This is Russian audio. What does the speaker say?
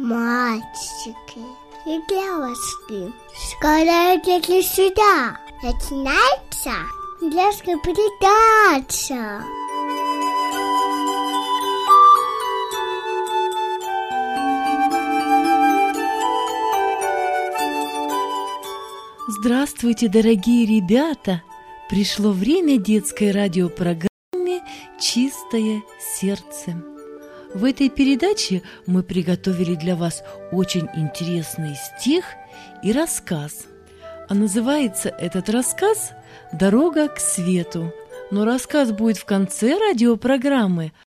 мальчики и девочки, скоро идите сюда. Начинается детская передача. Здравствуйте, дорогие ребята! Пришло время детской радиопрограммы «Чистое сердце». В этой передаче мы приготовили для вас очень интересный стих и рассказ. А называется этот рассказ «Дорога к свету». Но рассказ будет в конце радиопрограммы,